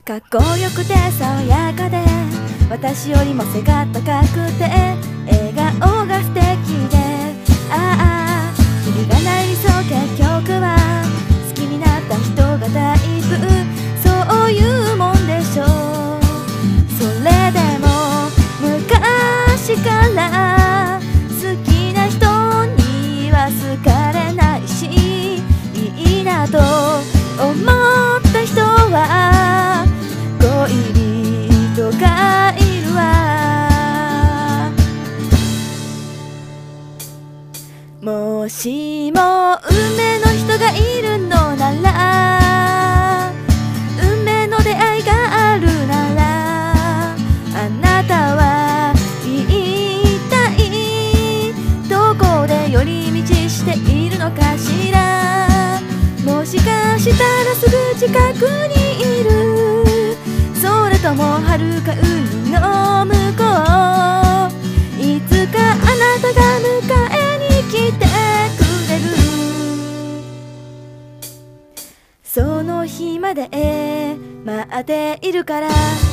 かっこよくて爽やかで私よりも背が高くて笑顔が素敵でああキリがない理想結局は好きになった人がタイプそういうもんでしょう。それでも昔から好きな人には好かれないしいいなと思った人は恋人がいるわ。もしも運命の人がいるのなら運命の出会いがあるならあなたは一体どこで寄り道しているのかしら。もしかしたらすぐ近くにいるそれとも遥か海の向こういつかあなたが迎えに来てくれる。その日まで待っているから